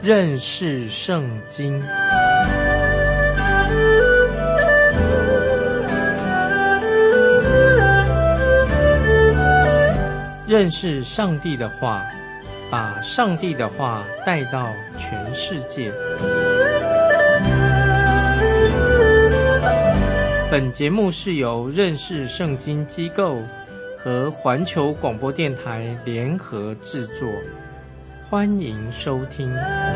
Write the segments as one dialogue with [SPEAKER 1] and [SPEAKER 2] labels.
[SPEAKER 1] 认识圣经。认识上帝的话，把上帝的话带到全世界。本节目是由认识圣经机构和环球广播电台联合制作，欢迎收听。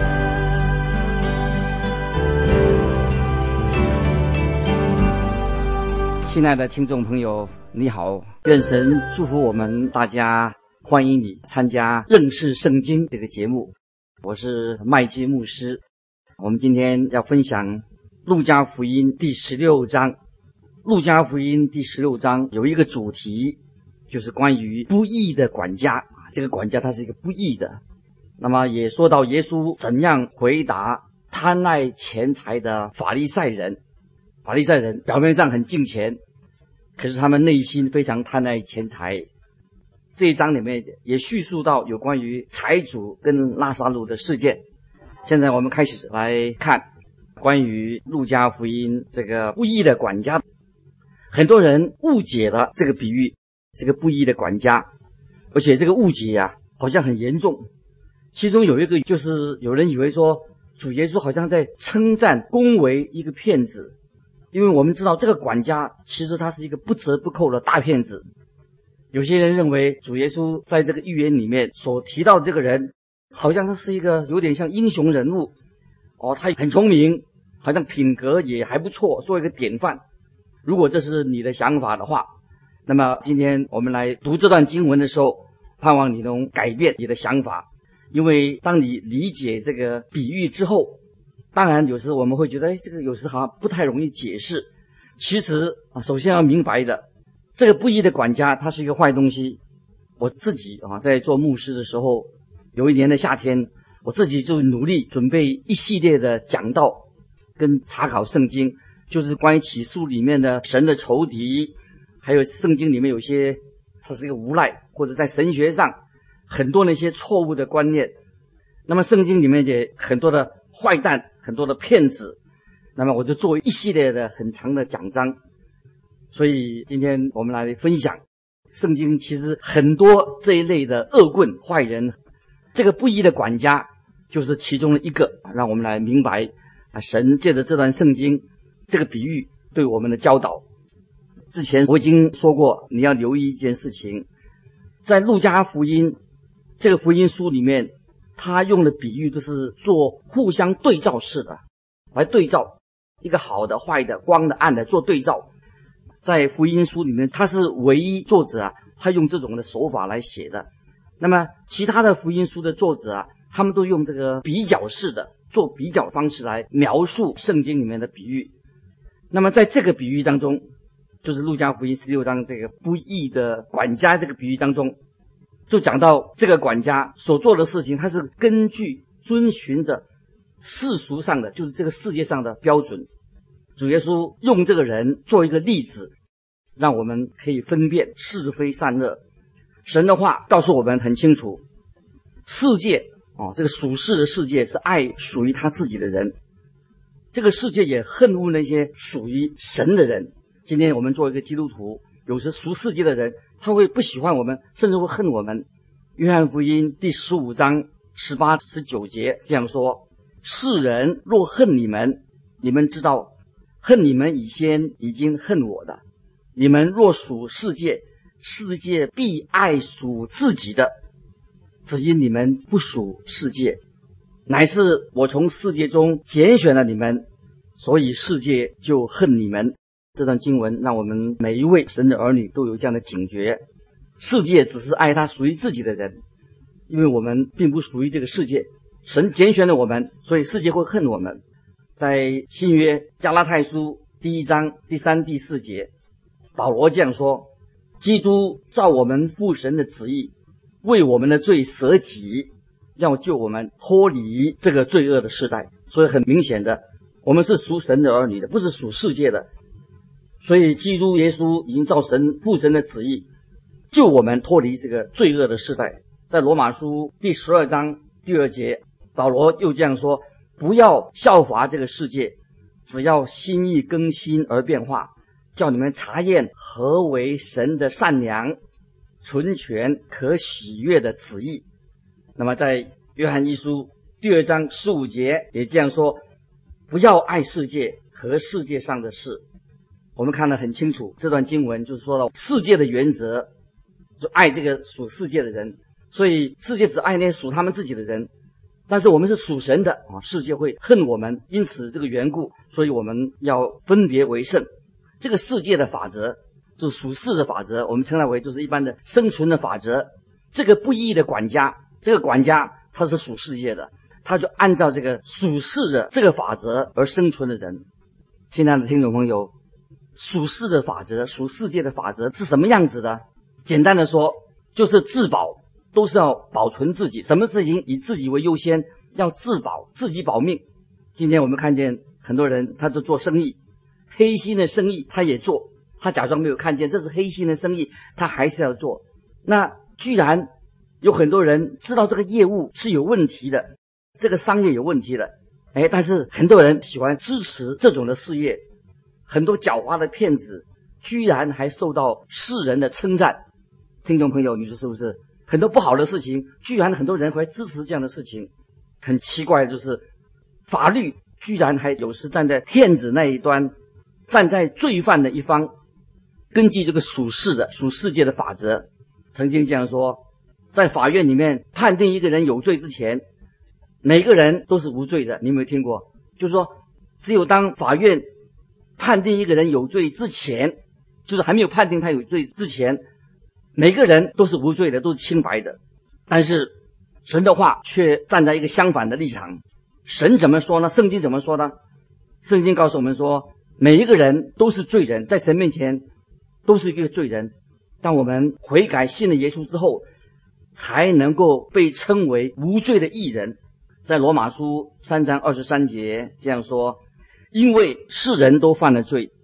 [SPEAKER 2] 亲爱的听众朋友，你好，愿神祝福我们大家，欢迎你参加认识圣经这个节目。我是麦基牧师。我们今天要分享路加福音第16章。路加福音第16章有一个主题，就是关于不义的管家。这个管家他是一个不义的。那么也说到耶稣怎样回答贪爱钱财的法利赛人。法利赛人表面上很敬钱，可是他们内心非常贪爱钱财。这一章里面也叙述到有关于财主跟拉撒路的事件。现在我们开始来看关于路加福音这个不义的管家。很多人误解了这个比喻，这个不义的管家，而且这个误解好像很严重。其中有一个就是有人以为说主耶稣好像在称赞恭维一个骗子，因为我们知道这个管家其实他是一个不折不扣的大骗子。有些人认为主耶稣在这个寓言里面所提到的这个人好像他是一个有点像英雄人物他很聪明，好像品格也还不错，做一个典范。如果这是你的想法的话，那么今天我们来读这段经文的时候，盼望你能改变你的想法。因为当你理解这个比喻之后，当然有时我们会觉得这个有时好像不太容易解释。其实首先要明白的，这个不义的管家他是一个坏东西。我自己在做牧师的时候，有一年的夏天，我自己就努力准备一系列的讲道跟查考圣经，就是关于启示录里面的神的仇敌，还有圣经里面有些它是一个无赖，或者在神学上很多那些错误的观念。那么圣经里面也很多的坏蛋，很多的骗子。那么我就做一系列的很长的讲章。所以今天我们来分享圣经其实很多这一类的恶棍坏人，这个不义的管家就是其中的一个。让我们来明白神借着这段圣经这个比喻对我们的教导。之前我已经说过，你要留意一件事情，在路加福音这个福音书里面，他用的比喻都是做互相对照式的，来对照一个好的坏的光的暗的做对照。在福音书里面他是唯一作者他用这种的手法来写的。那么其他的福音书的作者他们都用这个比较式的做比较方式来描述圣经里面的比喻。那么在这个比喻当中，就是路加福音16章这个不义的管家这个比喻当中，就讲到这个管家所做的事情，他是根据遵循着世俗上的，就是这个世界上的标准。主耶稣用这个人做一个例子，让我们可以分辨是非善恶。神的话告诉我们很清楚，世界这个属世的世界是爱属于他自己的人，这个世界也恨恶那些属于神的人。今天我们做一个基督徒，有时属世界的人他会不喜欢我们，甚至会恨我们。约翰福音第15章18、19节这样说：世人若恨你们，你们知道恨你们以先已经恨我的。你们若属世界，世界必爱属自己的，只因你们不属世界，乃是我从世界中拣选了你们，所以世界就恨你们。这段经文让我们每一位神的儿女都有这样的警觉。世界只是爱他属于自己的人，因为我们并不属于这个世界，神拣选了我们，所以世界会恨我们。在新约加拉太书1章第3、第4节，保罗这样说：基督照我们父神的旨意，为我们的罪舍己，要救我们脱离这个罪恶的时代。所以很明显的，我们是属神的儿女的，不是属世界的。所以基督耶稣已经照父神的旨意救我们脱离这个罪恶的时代。在罗马书第12章第2节， 保罗又这样说，不要效法这个世界，只要心意更新而变化，叫你们察验何为神的善良、纯全、可喜悦的旨意。那么在约翰一书第2章15节也这样说，不要爱世界和世界上的事。我们看得很清楚，这段经文就是说到世界的原则，就爱这个属世界的人，所以世界只爱那些属他们自己的人，但是我们是属神的啊，世界会恨我们，因此这个缘故，所以我们要分别为圣。这个世界的法则就是属世的法则，我们称它为就是一般的生存的法则。这个不义的管家，这个管家他是属世界的，他就按照这个属世的这个法则而生存的人。亲爱的听众朋友，属世的法则、属世界的法则是什么样子的？简单的说，就是自保，都是要保存自己，什么事情以自己为优先，要自保，自己保命。今天我们看见很多人，他就做生意，黑心的生意他也做，他假装没有看见这是黑心的生意，他还是要做。那居然有很多人知道这个业务是有问题的，这个商业有问题的，但是很多人喜欢支持这种的事业，很多狡猾的骗子居然还受到世人的称赞。听众朋友，你说是不是？很多不好的事情，居然很多人会支持这样的事情。很奇怪的就是法律居然还有时站在骗子那一端，站在罪犯的一方。根据这个属世界的法则，曾经这样说，在法院里面判定一个人有罪之前，每个人都是无罪的。你有没有听过？就是说只有当法院判定一个人有罪之前，就是还没有判定他有罪之前，每个人都是无罪的，都是清白的。但是神的话却站在一个相反的立场。神怎么说呢？圣经怎么说呢？圣经告诉我们说，每一个人都是罪人，在神面前都是一个罪人。当我们悔改信了耶稣之后，才能够被称为无罪的义人。在罗马书3章23节这样说，因为世人都犯了罪，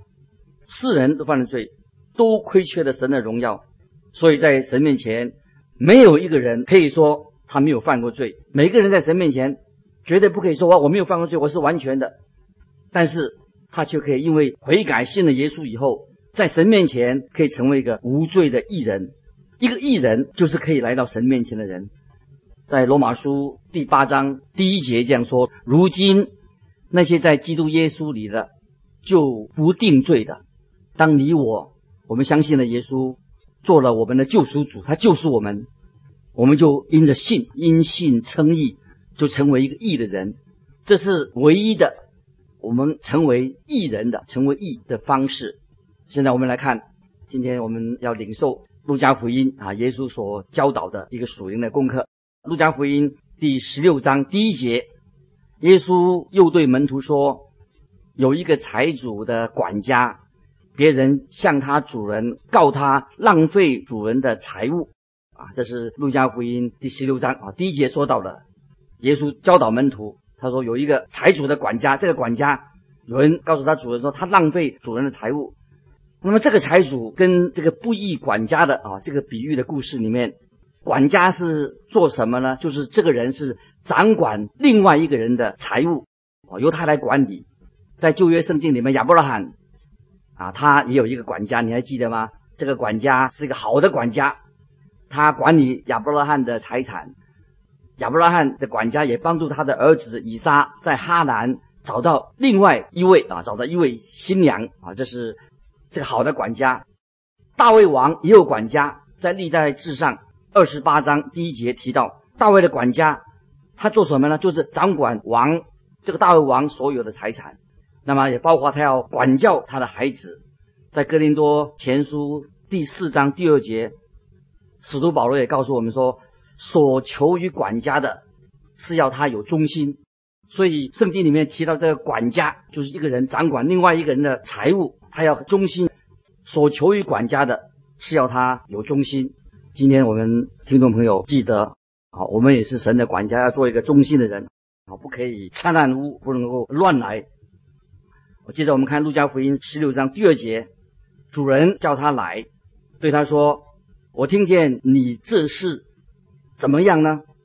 [SPEAKER 2] 都亏缺了神的荣耀，所以在神面前没有一个人可以说他没有犯过罪。每个人在神面前绝对不可以说我没有犯过罪，我是完全的。但是他却可以因为悔改信了耶稣以后，在神面前可以成为一个无罪的义人。一个义人就是可以来到神面前的人。在罗马书第8章第1节这样说，如今那些在基督耶稣里的就不定罪的。当你我们相信了耶稣做了我们的救赎主，他救赎我们，我们就因信称义，就成为一个义的人。这是唯一的我们成为义人的，成为义的方式。现在我们来看，今天我们要领受路加福音耶稣所教导的一个属灵的功课。路加福音第16章第1节，耶稣又对门徒说，有一个财主的管家，别人向他主人告他浪费主人的财物这是路加福音第16章第1节说到的。耶稣教导门徒，他说有一个财主的管家，这个管家有人告诉他主人说他浪费主人的财物。那么这个财主跟这个不义管家的这个比喻的故事里面，管家是做什么呢？就是这个人是掌管另外一个人的财物由他来管理。在旧约圣经里面，亚伯拉罕他也有一个管家，你还记得吗？这个管家是一个好的管家，他管理亚伯拉罕的财产。亚伯拉罕的管家也帮助他的儿子以撒在哈兰找到另外一位找到一位新娘这是这个好的管家。大卫王也有管家，在历代志上28章第1节提到，大卫的管家他做什么呢？就是掌管这个大卫王所有的财产，那么也包括他要管教他的孩子。在哥林多前书第4章第2节，使徒保罗也告诉我们说，所求于管家的是要他有忠心。所以圣经里面提到这个管家就是一个人掌管另外一个人的财物，他要忠心。所求于管家的是要他有忠心。今天我们听众朋友记得我们也是神的管家，要做一个忠心的人不可以掺烂污，不能够乱来。接着我们看路加福音16章第2节，主人叫他来，对他说，我听见你这事怎么样呢？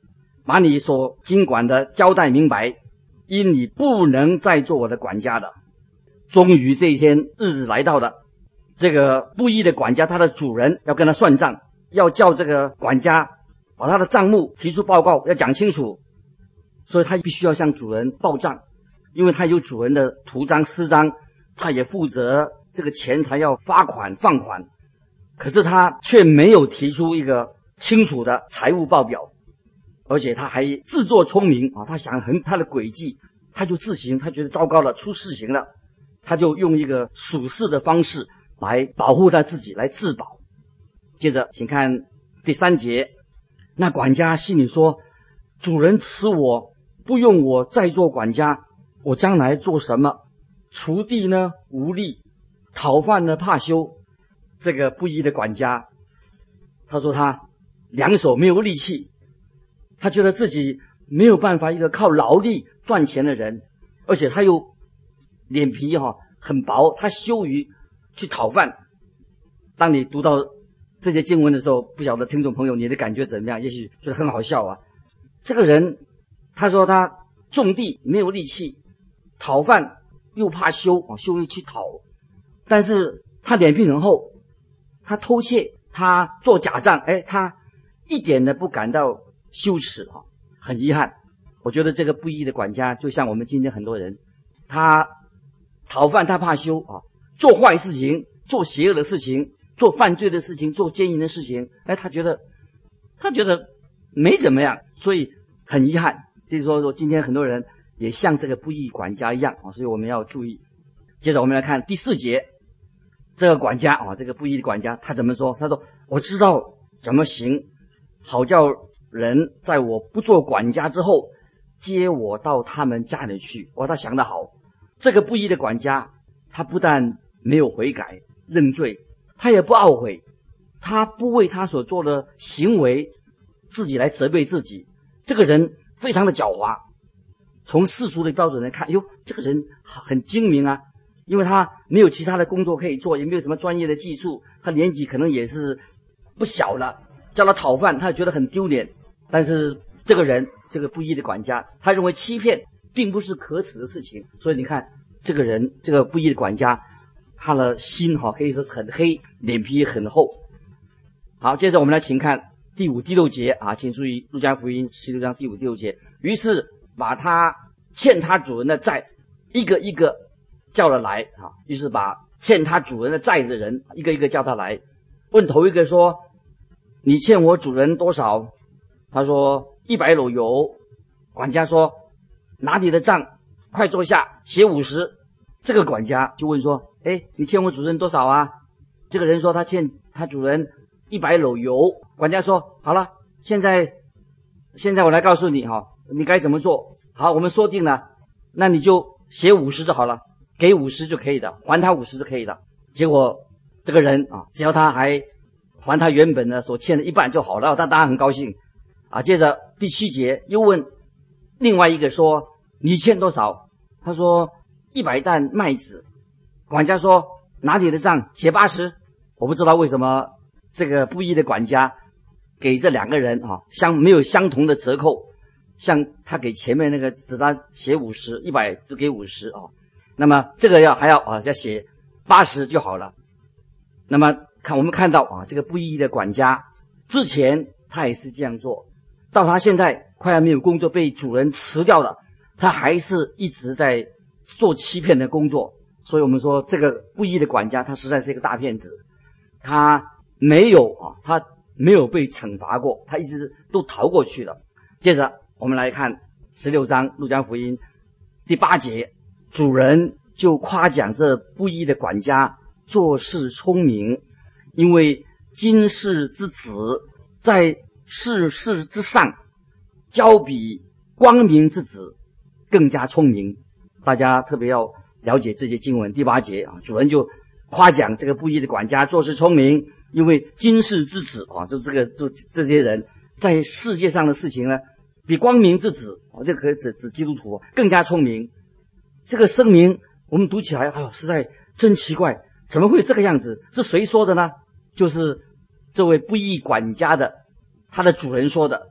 [SPEAKER 2] 把你所经管的交代明白，因你不能再做我的管家了。终于这一天日子来到了，这个不义的管家他的主人要跟他算账，要叫这个管家把他的账目提出报告，要讲清楚，所以他必须要向主人报账，因为他有主人的图章私章，他也负责这个钱财要发款放款，可是他却没有提出一个清楚的财务报表，而且他还自作聪明啊，他想他的诡计，他就自行，他觉得糟糕了，出事情了，他就用一个属世的方式来保护他自己，来自保。接着请看第3节，那管家心里说，主人辞我，不用我再做管家，我将来做什么？锄地呢无力，讨饭呢怕羞。这个不义的管家，他说他两手没有力气，他觉得自己没有办法一个靠劳力赚钱的人，而且他又脸皮很薄，他羞于去讨饭。当你读到这些经文的时候，不晓得听众朋友你的感觉怎么样？也许觉得很好笑啊。这个人他说他种地没有力气，讨饭又怕羞于去讨，但是他脸皮很厚，他偷窃，他做假账，他一点都不感到羞耻很遗憾。我觉得这个不义的管家就像我们今天很多人，他讨饭他怕羞做坏事情，做邪恶的事情，做犯罪的事情，做奸淫的事情，他觉得没怎么样，所以很遗憾。就是说今天很多人也像这个不义管家一样所以我们要注意。接着我们来看第4节，这个管家这个不义的管家他怎么说？他说我知道怎么行，好叫人在我不做管家之后接我到他们家里去。他想得好，这个不义的管家他不但没有悔改认罪，他也不懊悔，他不为他所做的行为自己来责备自己。这个人非常的狡猾，从世俗的标准来看，这个人很精明啊，因为他没有其他的工作可以做，也没有什么专业的技术，他年纪可能也是不小了，叫他讨饭他觉得很丢脸。但是这个人，这个不义的管家，他认为欺骗并不是可耻的事情，所以你看这个人，这个不义的管家，他的心可以说是很黑，脸皮也很厚。好，接着我们来请看第5、第6节请注意路加福音16章第5、第6节。于是把他欠他主人的债一个一个叫了来于是把欠他主人的债的人一个一个叫他来，问头一个说，你欠我主人多少？他说100篓油。管家说，拿你的账，快坐下写50。这个管家就问说，你欠我主人多少啊？这个人说他欠他主人100篓油。管家说，好了，现在我来告诉你你该怎么做。好，我们说定了，那你就写50就好了，给50就可以的，还他50就可以的。结果这个人只要他还还他原本的所欠的一半就好了，他当然很高兴接着第7节又问另外一个说，你欠多少？他说100担麦子。管家说，拿你的账写80。我不知道为什么这个不义的管家给这两个人没有相同的折扣，像他给前面那个只他写50，100只给50那么这个还要写80就好了。那么我们看到这个不义的管家之前他也是这样做，到他现在快要没有工作，被主人辞掉了，他还是一直在做欺骗的工作。所以我们说这个不义的管家他实在是一个大骗子，他没有被惩罚过，他一直都逃过去了。接着我们来看16章路加福音第8节，主人就夸奖这不义的管家做事聪明，因为今世之子在世事之上，交比光明之子更加聪明。大家特别要了解这些经文。第8节主人就夸奖这个不义的管家做事聪明，因为今世之子就这些人在世界上的事情呢，比光明之子这可以指基督徒更加聪明。这个声明我们读起来实在真奇怪，怎么会这个样子？是谁说的呢？就是这位不义管家的他的主人说的。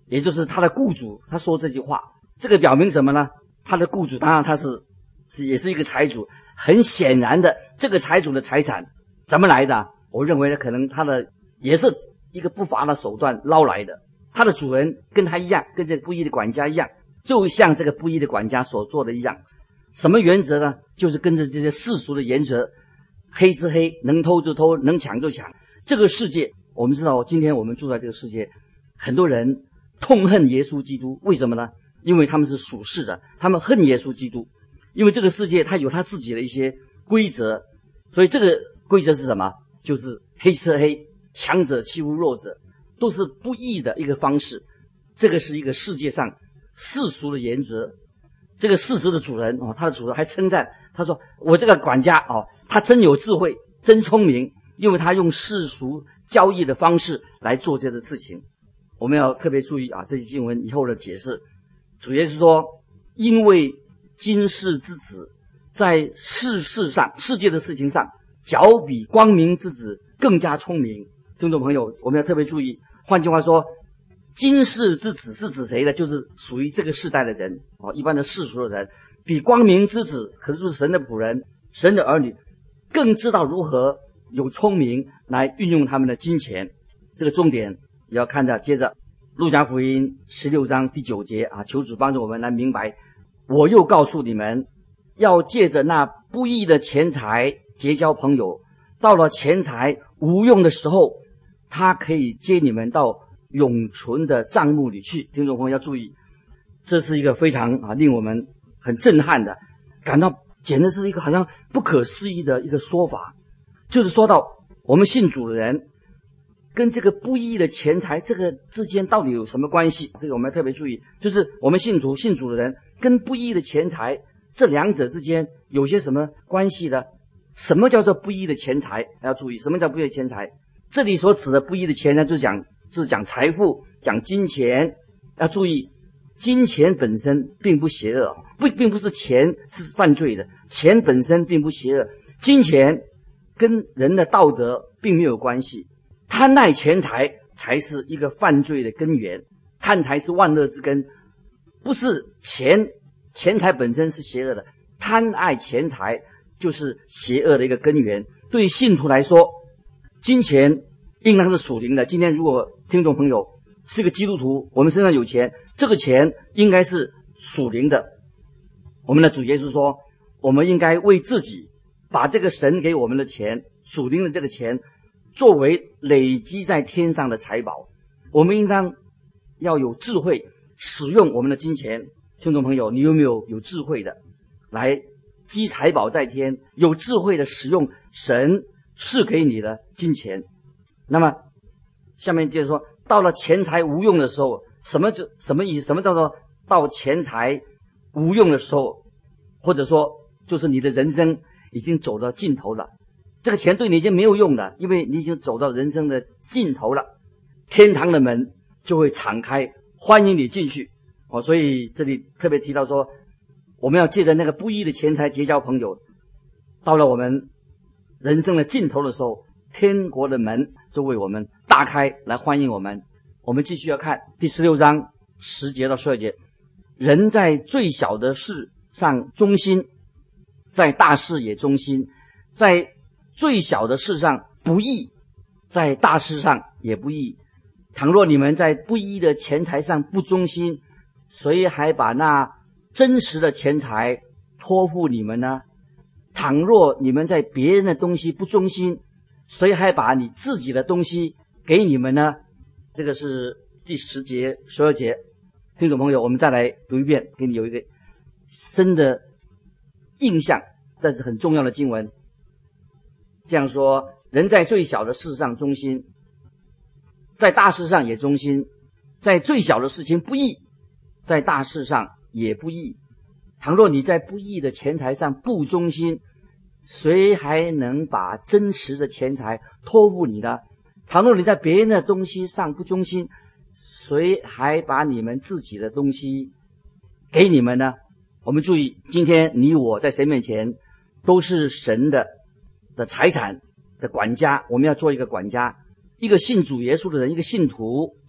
[SPEAKER 2] 也就是他的雇主，他说这句话，这个表明什么呢？他的雇主当然他也是一个财主，很显然的，这个财主的财产怎么来的？我认为可能他的也是一个不法的手段捞来的。他的主人跟他一样，跟这个不义的管家一样，就像这个不义的管家所做的一样。什么原则呢？就是跟着这些世俗的原则，黑是黑，能偷就偷，能抢就抢。这个世界，我们知道，今天我们住在这个世界，很多人痛恨耶稣基督，为什么呢？因为他们是属世的，他们恨耶稣基督，因为这个世界它有它自己的一些规则，所以这个规则是什么？就是黑是黑，强者欺负弱者，都是不义的一个方式。这个是一个世界上世俗的原则。这个世俗的主人他的主人还称赞他说：“我这个管家他真有智慧，真聪明，因为他用世俗交易的方式来做这个事情。”我们要特别注意这些经文以后的解释。主耶稣说：“因为今世之子在世上世界的事情上，较比光明之子更加聪明。”听众朋友，我们要特别注意。换句话说，今世之子是指谁呢？就是属于这个世代的人一般的世俗的人，比光明之子，可是就是神的仆人、神的儿女，更知道如何有聪明来运用他们的金钱。这个重点也要看到。接着路加福音16章第9节求主帮助我们来明白。我又告诉你们，要借着那不义的钱财结交朋友，到了钱财无用的时候，他可以接你们到永存的账目里去。听众朋友要注意，这是一个非常令我们很震撼的，感到简直是一个好像不可思议的一个说法。就是说到我们信主的人跟这个不义的钱财这个之间到底有什么关系？这个我们要特别注意，就是我们信主的人跟不义的钱财这两者之间有些什么关系呢？什么叫做不义的钱财？要注意，什么叫不义的钱财？这里所指的不义的钱呢，就是讲财富，讲金钱。要注意，金钱本身并不邪恶，并不是钱是犯罪的，钱本身并不邪恶，金钱跟人的道德并没有关系。贪爱钱财才是一个犯罪的根源，贪财是万恶之根，不是钱财本身是邪恶的，贪爱钱财就是邪恶的一个根源。对信徒来说，金钱应当是属灵的。今天如果听众朋友是个基督徒，我们身上有钱，这个钱应该是属灵的。我们的主耶稣说，我们应该为自己把这个神给我们的钱，属灵的这个钱，作为累积在天上的财宝。我们应当要有智慧使用我们的金钱。听众朋友，你有没有智慧的来积财宝在天，有智慧的使用神赐给你的金钱？那么下面就是说，到了钱财无用的时候，什么意思？什么叫做到钱财无用的时候？或者说就是你的人生已经走到尽头了，这个钱对你已经没有用了，因为你已经走到人生的尽头了，天堂的门就会敞开，欢迎你进去。所以这里特别提到说，我们要借着那个不义的钱财结交朋友，到了我们人生的尽头的时候，天国的门就为我们大开来欢迎我们。我们继续要看第16章10节到12节。人在最小的事上忠心，在大事也忠心；在最小的事上不义，在大事上也不义。倘若你们在不义的钱财上不忠心，谁还把那真实的钱财托付你们呢？倘若你们在别人的东西不忠心，谁还把你自己的东西给你们呢？这个是第10节、12节。听众朋友，我们再来读一遍，给你有一个深的印象，但是很重要的经文。这样说，人在最小的事上忠心，在大事上也忠心；在最小的事情不义，在大事上也不义。倘若你在不义的钱财上不忠心，谁还能把真实的钱财托付你呢？倘若你在别人的东西上不忠心，谁还把你们自己的东西给你们呢？我们注意，今天你我在神面前都是神的财产的管家，我们要做一个管家，一个信主耶稣的人，一个信徒，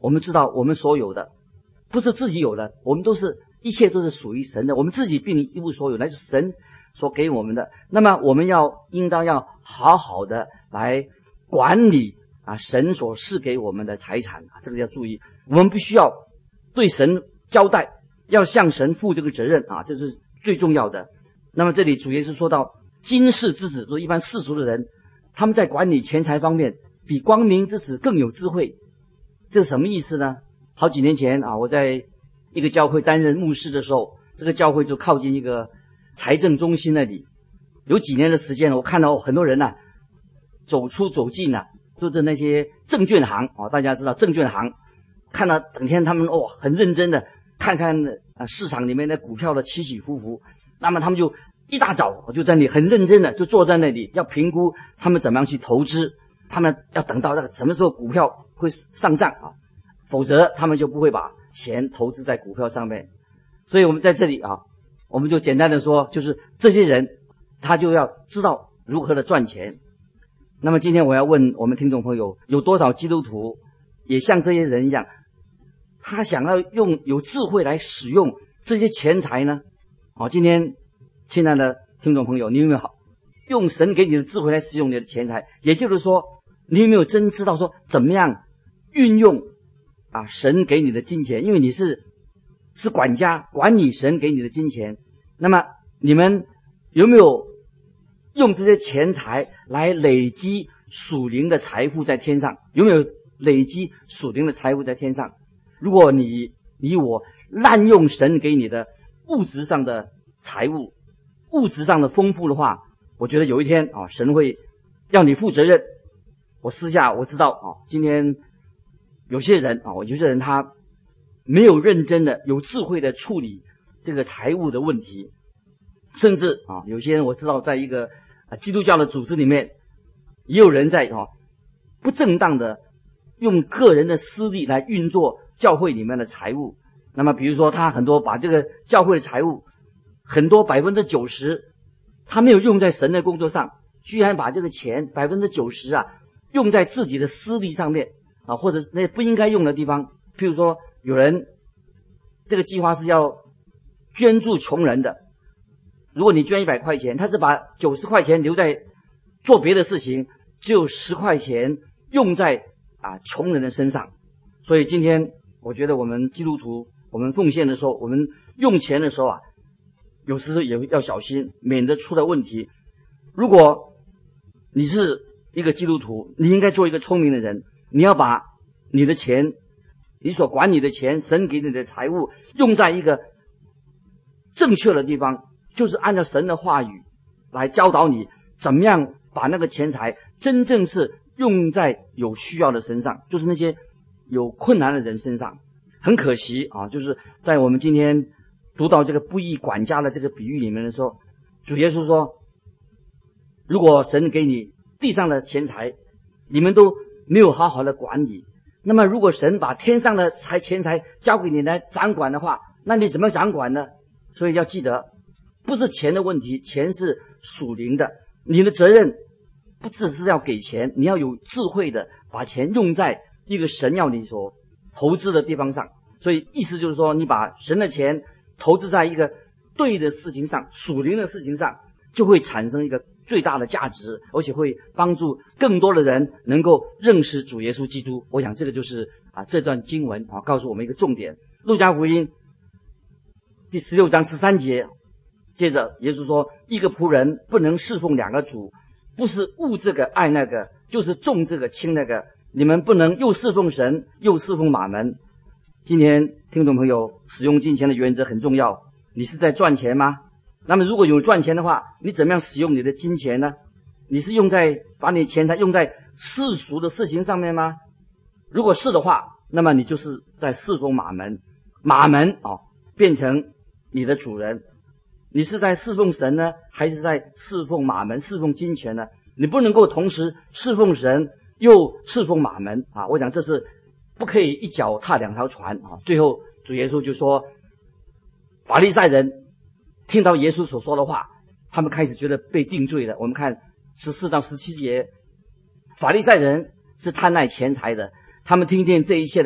[SPEAKER 2] 我们知道我们所有的不是自己有的，我们一切都是属于神的，我们自己并一无所有，乃是神所给我们的。那么我们应当要好好的来管理神所赐给我们的财产这个要注意，我们必须要对神交代，要向神负这个责任这是最重要的。那么这里主耶稣说到今世之子，说一般世俗的人，他们在管理钱财方面比光明之子更有智慧。这是什么意思呢？好几年前我在一个教会担任牧师的时候，这个教会就靠近一个财政中心那里，有几年的时间，我看到很多人走出走进就是那些证券行大家知道证券行，看到整天他们很认真的看看市场里面的股票的起起伏伏，那么他们就一大早就在那里很认真的就坐在那里，要评估他们怎么样去投资，他们要等到那个什么时候股票会上涨否则他们就不会把钱投资在股票上面。所以我们在这里我们就简单的说，就是这些人他就要知道如何的赚钱。那么今天我要问我们听众朋友，有多少基督徒也像这些人一样，他想要用有智慧来使用这些钱财呢？今天亲爱的听众朋友，你有没有用神给你的智慧来使用你的钱财？也就是说，你有没有真知道说怎么样运用神给你的金钱？因为你是管家，管理神给你的金钱。那么你们有没有用这些钱财来累积属灵的财富在天上？有没有累积属灵的财富在天上？如果你我滥用神给你的物质上的财物，物质上的丰富的话，我觉得有一天神会要你负责任。我私下我知道今天有些人他没有认真的有智慧的处理这个财务的问题，甚至有些人我知道在一个基督教的组织里面，也有人在不正当的用个人的私利来运作教会里面的财物。那么比如说他很多把这个教会的财物很多 90% 他没有用在神的工作上，居然把这个钱 90% 用在自己的私利上面或者那不应该用的地方。譬如说有人这个计划是要捐助穷人的，如果你捐100块钱，他是把90块钱留在做别的事情，只有10块钱用在穷人的身上。所以今天我觉得我们基督徒，我们奉献的时候，我们用钱的时候有时也要小心，免得出了问题。如果你是一个基督徒，你应该做一个聪明的人，你要把你的钱，你所管理的钱，神给你的财物用在一个正确的地方，就是按照神的话语来教导你怎么样把那个钱财真正是用在有需要的身上，就是那些有困难的人身上。很可惜就是在我们今天读到这个不义管家的这个比喻里面的时候，主耶稣说，如果神给你地上的钱财，你们都没有好好的管理，那么如果神把天上的钱财交给你来掌管的话，那你怎么掌管呢？所以要记得，不是钱的问题，钱是属灵的，你的责任不只是要给钱，你要有智慧的把钱用在一个神要你所投资的地方上。所以意思就是说，你把神的钱投资在一个对的事情上，属灵的事情上，就会产生一个最大的价值，而且会帮助更多的人能够认识主耶稣基督。我想这个就是这段经文告诉我们一个重点。路加福音第16章13节，接着耶稣说，一个仆人不能侍奉2个主，不是恶这个爱那个，就是重这个轻那个。你们不能又侍奉神又侍奉马门。今天听众朋友，使用金钱的原则很重要。你是在赚钱吗？那么如果有赚钱的话，你怎么样使用你的金钱呢？你是把你的钱财用在世俗的事情上面吗？如果是的话，那么你就是在侍奉马门。马门变成你的主人。你是在侍奉神呢，还是在侍奉马门，侍奉金钱呢？你不能够同时侍奉神又侍奉马门我想这是不可以一脚踏2条船最后主耶稣就说，法利赛人听到耶稣所说的话，他们开始觉得被定罪了。我们看14到17节，法利赛人是贪爱钱财的，他们听见这一切的话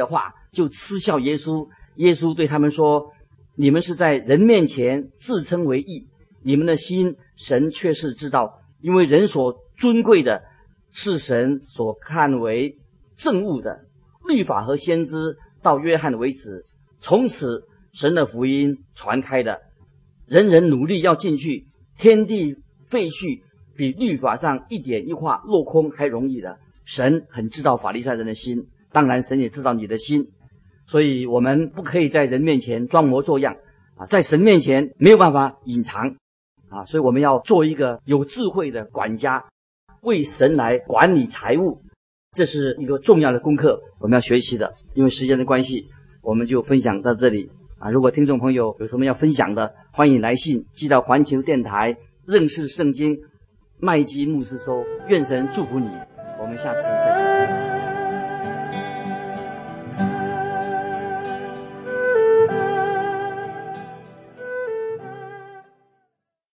[SPEAKER 2] 就嗤笑耶稣。耶稣对他们说：你们是在人面前自称为义，你们的心神却是知道，因为人所尊贵的是神所看为正务的。律法和先知到约翰为止，从此神的福音传开的，人人努力要进去，天地废墟比律法上一点一画落空还容易的。神很知道法利赛人的心，当然神也知道你的心，所以我们不可以在人面前装模作样在神面前没有办法隐藏所以我们要做一个有智慧的管家，为神来管理财务，这是一个重要的功课，我们要学习的。因为时间的关系，我们就分享到这里如果听众朋友有什么要分享的，欢迎来信寄到环球电台认识圣经麦基牧师收。愿神祝福你，我们下次再见。